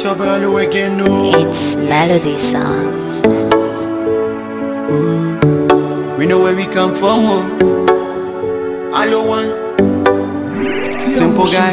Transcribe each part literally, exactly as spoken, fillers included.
Sabalo again, no. It's Melody Songs. Ooh. We know where we come from, oh. Hello, one. Simple guy.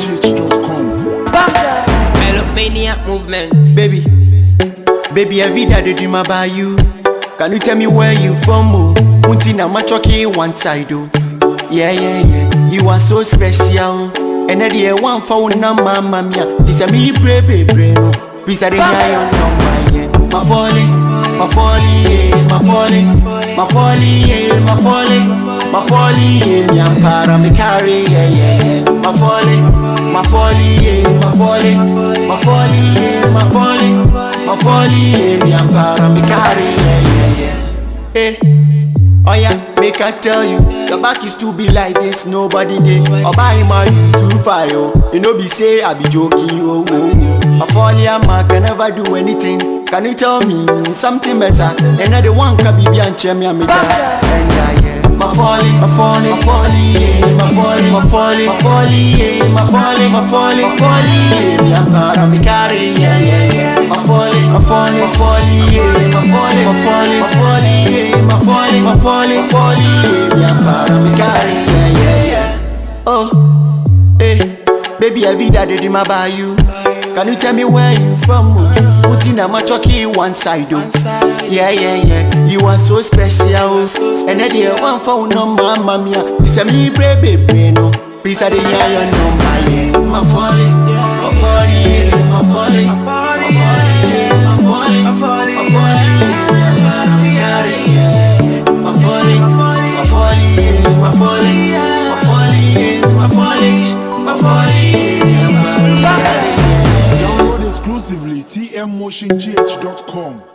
Melomania movement. Baby, baby, every day they dream about you. Can you tell me where you from, oh? Untina machoki one side, oh. Yeah, yeah, yeah. You are so special. And then the one for one mama mia. This a me brave, brave, no. Please I didn't hear your number, yeah. My folly, my folly, yeah. My folly, my folly, yeah. My folly, my folly, yeah. Me and para me carry, yeah, yeah, yeah. My folly, my folly, yeah. My folly, my folly, yeah. My folly, my folly, yeah. Me and para me carry, yeah, yeah, yeah. Hey. Oh yeah, make I tell you, your back is to be like this, nobody dey. Or buy my you too far, yo. You know be say I be joking, oh, oh, oh. I fall here, man, can never do anything. Can you tell me something better? And I the one can be and cheer me and me there. And I yeah, my folly, my folly, my folly, yeah, my folly, my folly, my folly, yeah, my folly, my folly, my folly, yeah, me and para me carry, yeah, yeah, yeah. My folly, my folly, my folly, yeah, my folly, my folly, my folly, yeah, my folly, my folly, my folly, yeah, me and para me carry, yeah, yeah, yeah. Oh, hey, baby, every day they dream about you. Can you tell me where you from? Putting a machoki one side, oh. Yeah, yeah, yeah. You are so special. And then the one for no mama mia. This a me brave, baby, no. Please I didn't hear your number, yeah. My folly, my folly, yeah. My folly, my folly, yeah. My folly, my folly, my folly, yeah. My folly, my folly, my folly, yeah. My folly, my folly, yeah. My folly, my folly, yeah. Download exclusively T M motion G H dot com.